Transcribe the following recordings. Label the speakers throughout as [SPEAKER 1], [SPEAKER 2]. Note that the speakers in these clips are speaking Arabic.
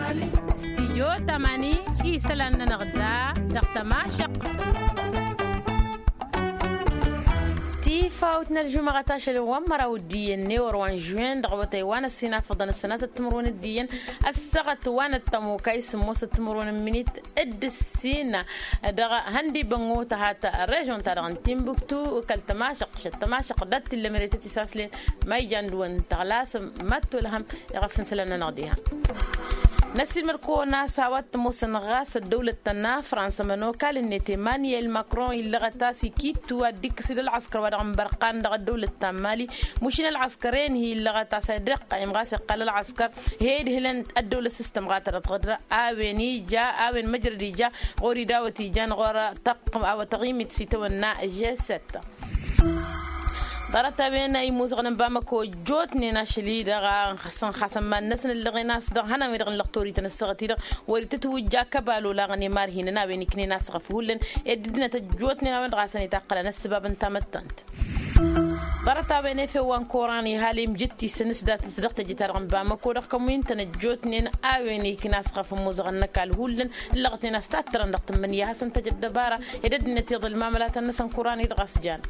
[SPEAKER 1] استيو تماني إيسلان نغدا دقتماشق فاوت نرجو مغتاش الوام مرا وديين نيور وان جوين دغوتي وانا السنة فضل السنة التمرون الديين السغت وانا التمو كيس موس التمرون منيت اد السنة دغ هندي بنغو تهات الريجون تارغن تيمبوكتو كالتماشق شتماشق دات اللي مريتتي ساسلين ما يجاندون تغلاس ماتو لهم يغفن سلنا نغديها نسي مركونا ساوات موسن غاس الدولة تنا فرنسا منو قال ان ايمانويل ماكرون اللي غتاسي كيتو ديك سيد العسكر ودغم برقان دغ الدولة التمالي مشين العسكرين هي اللي غتاسي دق ام غاس قال العسكر هيد هلن الدولة سيستم غاتر تغدر اويني جا اوين مجردي جا غوري داوتي جان غورا تقم او تغيمت سيتونا جي 6 درت بين اي موزغن بامكو جوتني ناشلي دغا خسن ما الناس اللي غيناس دغ هنا ميدغن لقطوري تنسغتي دغ ورتتوجا كبالو لا غني مار هنا بين كني ناس غفولن اددنا تجوتني نا دغا سني تقلنا السبب انت متنت درت بين في وان كوراني هالي مجتي سنس دات تدقت جيتار بامكو دغ كمين تنجوتني اويني كناس غف موزغن نكال هولن لغتي ناس تاترن دغ من يا حسن تجد دباره اددنا تيضل ماملات الناس كوراني دغ سجان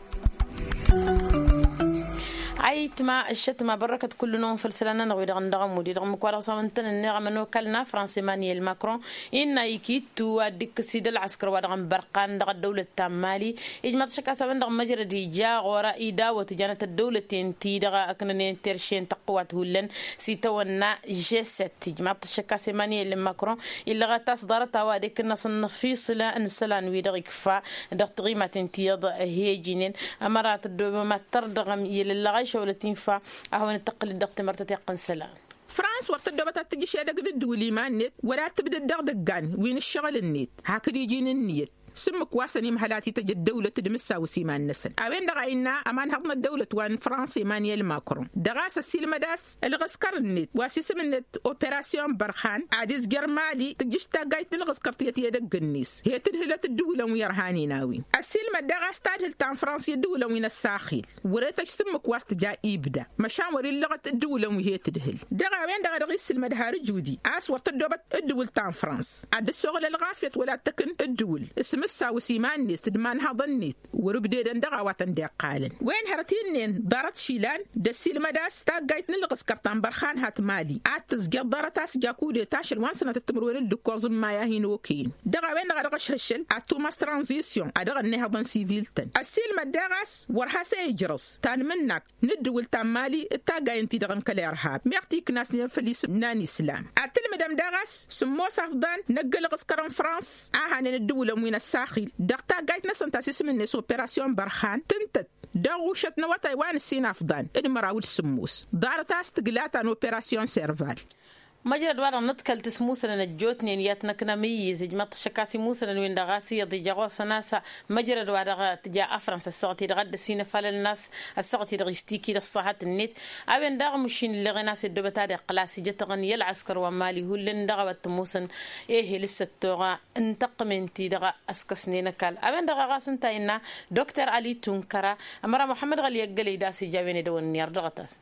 [SPEAKER 1] عيتما الشتما بركة كل نوم فلسلنا نغوي دغم ودي دغم كوارا صامنتن النغم انو كلنا فرنسا ايمانويل ماكرون ان يكيتو ديك سيد العسكر ودغم برقان دغ الدولة التمالي اجمع تشكا سبن دغ مجرى دي جا غورا ايدا وتجانة الدولة تنتي دغ اكنن ترشين تقوات هولن سيتونا جي 6 اجمع تشكا ايمانويل ماكرون اللي غتاس دارتا واديك الناس نفيصلا انسلان ويدغ كفا دغ تغيمة تنتيض هيجينين امارات الدوبة ما تردغم يلي ولا تنفع أهون التقليد دقت مرتي قنسلا
[SPEAKER 2] فرانس ورتدبت تجي شيء دقد الدولي ما النت ولا تبدأ دقدقان وين الشغل النت هكذا يجين النيت سمك واسني محلاتي تجد الدولة تدمسها وسيمان نسن أوين دغاينا أمان هضنا الدولة وان فرنسا ايمانويل ماكرون دغاس السيلما داس الغسكر النت واسيسم النت اوبراسيون برخان عادز جرمالي تجيش تاقايت الغسكر تيتي دق النيس هي تدهلت الدولة ويرهاني ناوي السيلما دغاس تادهل تان فرنسا الدولة وين الساخيل وريتك سمك واست جا يبدا مشاور اللغة الدولة وهي تدهل دغاوين دغا السيلما دهار جودي اس ورتدبت الدول تان فرنسا عاد الشغل الغافيت ولا تكن الدول مسا وسيمان نيس تدمان هضنيت وربديدن دغا واتن دي قالن وين هرتينين دارت شيلان دسيل مداس تاقايت نلغس كرتان برخان هات مالي اتزجر دارتاس جاكودي تاشر وان سنة التمرون الدكوز ما ياهين وكين دغا وين دغا دغش هشل اتوماس ترانزيسيون ادغا نهضن سيفيلتن السيل مداغاس ورحاسا يجرس تان منك ندول تان مالي التاقاين تي دغن كاليرهاب ميغتيك ناس نفليس ناني سلام اتل مدام داغاس سمو صفدان نقل غسكرن فرانس اهان الدولة وين الساخيل دقتا قايت نسان تاسيس من نس اوبراسيون برخان تنتت دغوشت نواتاي وان السين افضان ادمراول سموس دارتاس تقلاتان اوبراسيون سيرفال
[SPEAKER 1] مجرد وارا نتكل تسموسنا نجوتني نياتنا كنا ميز جماعة شكاسي موسنا وين دغاسي يضي جاغور سناسا مجرد وارا تجا فرنسا الصغتي دغد السين فال الناس الصغتي دغيستيكي للصحات النت اوين دغ مشين اللي غناس الدبتا دي قلاسي جت غني العسكر ومالي هو اللي دغوت موسن ايه لسه توغا انتقمنتي دغ اسكسني نكال اوين دغ غاسنتاينا دكتور علي تونكرا امرا محمد غلي يقلي داسي جابيني دون نيار دغتاس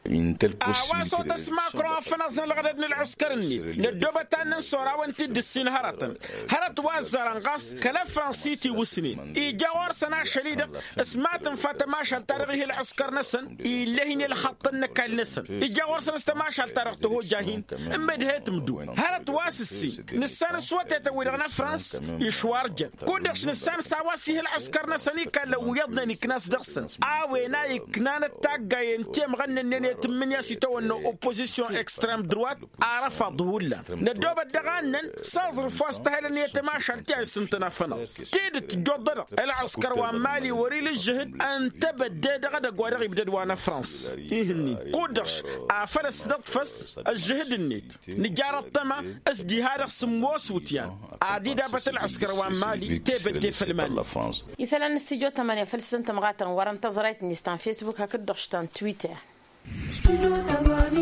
[SPEAKER 3] وصوت اسمع كرا فنزل لغدن العسكرني للدوبتان نصورا وانت دسين هرت وازران غاس كلا فرنسيتي وسنين اي جوار سنة شليدة اسمعت فاتماش التاريخ العسكر نسن اي لهين الخط النكال نسن اي جوار سنة استماش التاريخ تهو جاهين امبدهت مدو هرت واسسي نسان سواتي تويرغنا فرنس يشوار جن كودش نسان سواسيه العسكر نسني كان لو يضنا نكناس درسن اوينا يكنان التاقاين تيم غنن من يسيتو انه اوبوزيسيون اكستريم دروات عرف ضولا ندوب الدغانن صازر فاستهل يتماشى تاع سنتنا فنا تيد تجدر العسكر ومالي وريل الجهد ان تبدا دغ غوار يبدا وانا فرنسا يهني قدرش افرس نطفس الجهد النيت نجار الطما اسدي هذا سموس وتيان عادي دابت العسكر ومالي تبدا في المال
[SPEAKER 1] يسال الاستديو 8 فلسنت مغاتن ورا انتظريت نيستان فيسبوك هكدخشتان تويتر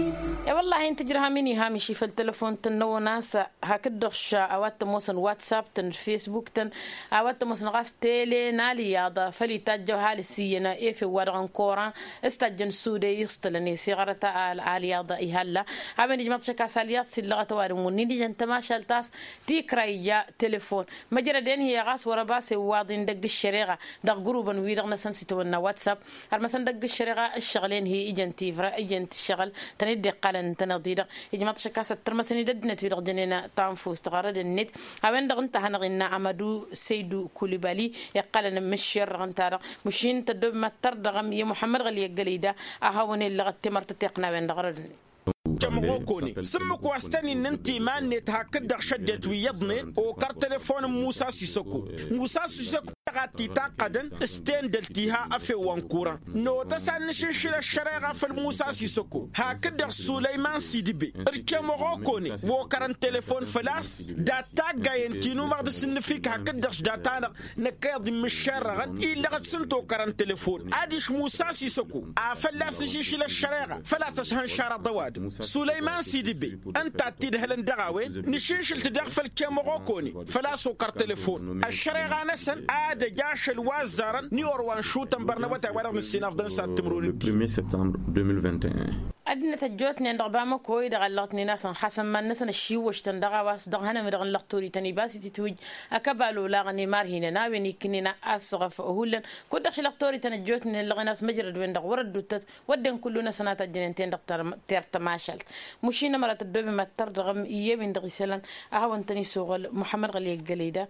[SPEAKER 1] يا والله انت جرها مني هامشي في التلفون تنو ناس هكدخش اوات موسن واتساب تن فيسبوك تن اوات موسن غاس تيلي نالي ياضا فلي تاجو هالي سينا ايه في ورغن كورا استجن سودي يستلني سيغرة آل ياضا ايهالا عمني جمعت شكا ساليات سيلغة وارمون نيدي جنت ما شالتاس تيكراي يا تلفون مجرى دين هي غاس ورباسي واضين دق الشريغة دق جروبا ويرغنا سنسيتونا واتساب هرمسن دق الشريغة الشغلين هي اجنتي فرا اجنت الشغل تندي قالن تنضيدا يجمع تشكاسة ترمسني ددنت في رجننا تنفوس تغرد النت هوين دغنت هنغنا عمدو سيدو كوليبالي يقالن مشير غنتارا مشين تدب ما تردغم يا محمد غلي قليدا اهون اللي غتمرت تقنا وين دغرد
[SPEAKER 3] جمعوكوني سمك واستني ننتي مانت هكذا شدت ويضني وكار تليفون موسى سيسوكو غاتي تاقدن استندلتيها افي وانكورا نو تسان شيشيل الشريعه في الموسى سيسوكو هكذا سليمان سيدبي اركموكوني وكرن تليفون فلاس داتا غاينتينو مغد سنفيك هكذا داتا نكاد مشرغن الا قد سنتو كرن تليفون اديش موسى سيسوكو افلاس شيشيل الشريعه فلاس شهن شارع ضواد سليمان سيدبي انت تدهلن دغاوين نشيشل تدغفل كموكوني فلاس وكر تليفون الشريعه نسن جاش الوزارة نيوروان شوتن برنامج وارد السناف دن ساتمرون
[SPEAKER 4] 1 سبتمبر 2021
[SPEAKER 1] أدنى تجوتني عند ربما كوي دغلطني ناس حسن ما الناس الشيوش تندغا واس دغنا مدغن لقطوري تاني باسي تتوج أكبالو لاغني مار هنا ناوي كنينا أصغف هولن كنت دخل لقطوري تنجوتني اللي ناس مجرد وين دغ ورد دوت ودن كلنا سنة الجنتين دغ ترتماشل مشينا مرات الدوبي ما تردغم يمين دغسلان أهون تاني سوغل محمد غلي قليدا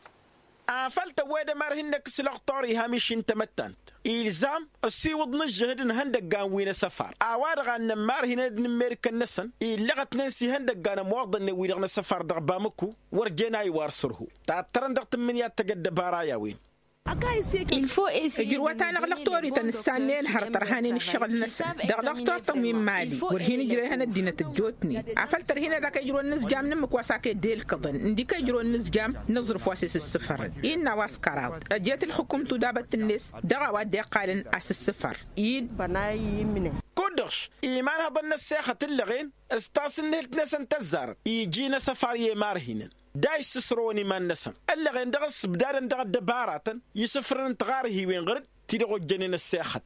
[SPEAKER 3] فلت ويدا مارهنك سلقطوري هامشين تمتنت إلزام السيوض نجهد هندق قان وين سفر أوارغ أن مارهن نميركا نسن إلغت ننسي هندق قان موضن ويرغن سفر دغبامكو ورجينا يوارسره تاترن دغت من يتقد بارايا وين
[SPEAKER 2] Il faut essayer. جروتان غلطوري تنسانين هرترهانين الشغل نسا دغلطور تموين مالي ورهين جريهان الدينة الجوتني عفلتر هنا داك يجرون النسجام نمك واساكي ديل قضن انديك يجرون النسجام نظرف واسس السفر إنا واسكارات جيت الحكومة دابت الناس دغوا دي قالن أس السفر إيد
[SPEAKER 5] بناي منه
[SPEAKER 3] كودش إيمان هضن الساخة اللغين استاسن نسن تزار يجينا سفر مارهن دايش سسروني ما نسم اللي غين دغس بدار دغ دبارات يسفرن تغاره وين غرد تيدغو جنين الساخت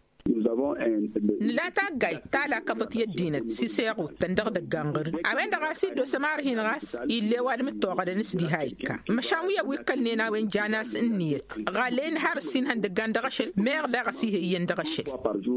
[SPEAKER 2] لا تاقاي تالا كفت يدينت سيسيغو تندغ دغانغر اوين دغاسي دو سمار هين غاس يلي واد متوغد نسدي هايكا مشاويه ويكلنينا وين جاناس النيت غالين هارسين هندغان دغشل ميغ دغسي هي يندغشل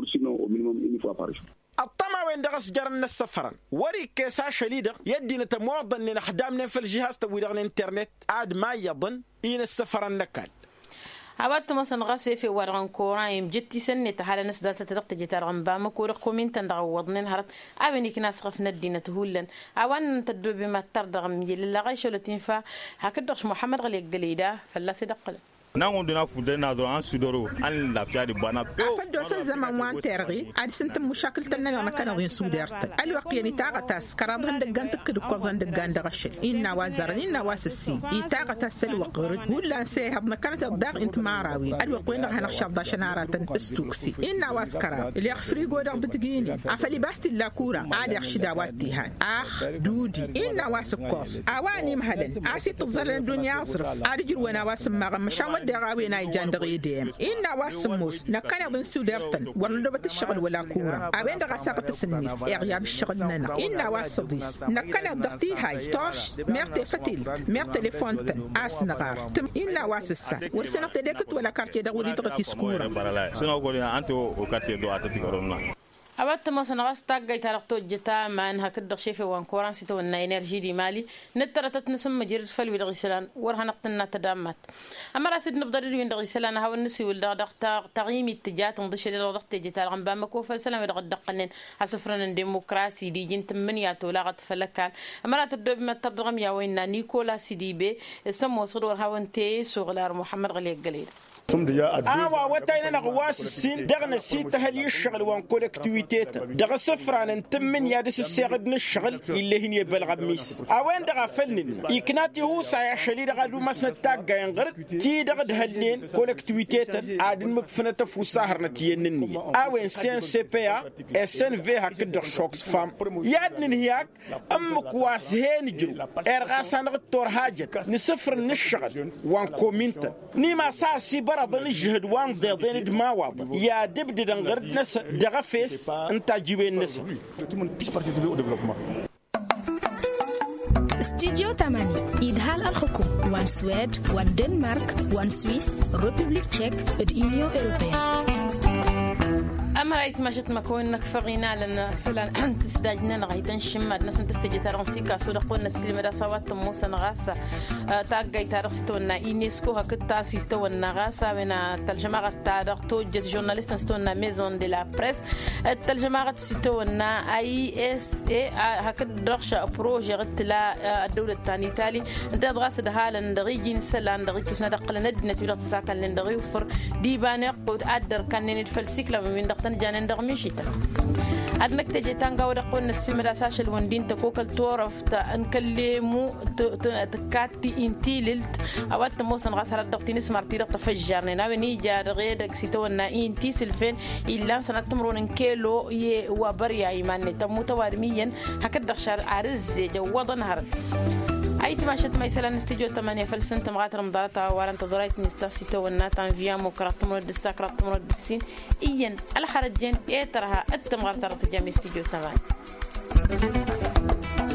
[SPEAKER 3] الطمع وين دغس جرن السفران وري كيسا شليدة يدينا تموضن لنا خدامنا في الجهاز تويدغن الانترنت عاد ما يظن إين السفران نكال
[SPEAKER 1] عبادت مثلا غاسي في ورغن كورايم جتي سنة تحال ناس دالتا تدقت جتار غنباما كورق ومين تندغو وضنين هرت عوينيك ناس غفنا الدينة هولن عوان تدو بما تردغ ميل اللي غايشو لتنفا هكذا محمد غليق قليدا فلا صدق
[SPEAKER 6] nango dina fude na do an sudoro an lafiya di bana
[SPEAKER 2] afado san zaman wan tergi ad sint mushakil tanna na kana din suderta al waqiyani taqata skarad handa ganta kid kozan de ganda gashil inna wazaran inna wassi itaqata sal waqrid wala say hadna kanat dag int marawi al waqiyna hana khshab shanaratan istuksi inna waskara li khfrigo dag bitgini afali basti la kura ad khshida watihan akh dudi inna waskos awani mahadan asit zaran dunya asrf adjir wana wasma mashawa دغاوي ناي جاندغي ديم إنا واسموس نكان يضن سودرتن ورندبت الشغل ولا كورة أبين دغا ساقط السنيس إغياب الشغل ننا إنا واسديس نكان يضغطي هاي توش ميرتي فتيل مير تليفونتن آس نغار تم إنا واسسا ورسنق تدكت ولا كارتي دغودي دغتي سكورة
[SPEAKER 6] سنو قولي أنتو وكارتي دو أتتي كورونا
[SPEAKER 1] أبات مثلا غاس تاقاي تارقتو جتا ما انها كدغ شيفي وان كوران سيتو ان انرجي دي مالي نترتت نسم جيرد فلوي دغ سلان ورها نقتنا تدامات اما راسد نبدر وين دغ سلان هاو النسي ولا دغ تغييم اتجاهات نضش لي دغ جتا غنبا مكو فسلام دغ دقنن اسفرن ديمقراسي دي جنت منياتو لا غت فلكال اما رات الدوب ما تدغم يا وين نيكولا سي دي بي سمو صدور هاو انتي سوغلار محمد غلي قليل
[SPEAKER 3] وتاينا غواس السين دغنا سيت هل يشغل وان كولكتيفيتيت دغ صفران انتمن يادس السيغد نشغل اللي هي يبلغ ميس اوين دغ فلن يكناتي هو سايا شلي دغ دو مسن تاغا ينغر تي دغ دهلين كولكتيفيتيت عادن مكفنه فوساهرنا تينني اوين سين سي بي ا اس في هك دغ شوكس فام يادن هياك ام كواس هين جو ارغاسان غتور حاجه نصفر نشغل وان كومينت نيما ساسي برض نجهد وان ضيضين دماوض يا دبد دنغرد نس دغفيس انت جيبين نس
[SPEAKER 5] استديو 8 إدهال الحكوم وان سويد وان دنمارك وان سويس ريبوبليك تشيك اليونيون أوروبية
[SPEAKER 1] أما رأيت ما شت مكون نكفغينا لنا سلان تستاجنا نغيتن شماد ناس تستجي ترانسي كاسو دقون نسلم دا سوات موسى نغاسا تاغاي تارسي تونا يونسكو هكتا سي تونا غاسا بنا ترجمه تاع توجت جورناليست ستونا ميزون دي لا بريس الترجمه ستونا اي اس اي هكدرشا بروجي غتلا الدوله الثانيه تالي انت غاس دهال ندغي سلان ندغي كسنا دقل ندنا تبدا تساكن ندغي وفر ديبانق قد ادر كان نتفلسيكلا من جانن دغميشيتا أدنك تجي تانغا ودقون السمرة ساشل وندين تكوكل تورف تنكلمو تكاتي انتي للت أوات موسن غاسرة دقتين سمارتي دقت فجرنا ناوي جار غير كسيتونا انتي سلفين إلا سنة تمرون كيلو وبريا إيمان تموت وارميا هكذا دخشار عرز جوضا نهر أي تماشت ما يسأل نستيجو 8 فلسن تمغاتر مضارتا وارن تزرايت نستاسيتو والناتان فيامو كراتمو الدسا كراتمو الدسين إيان الحرجين إيه ترها التمغاتر تجامي استيجو 8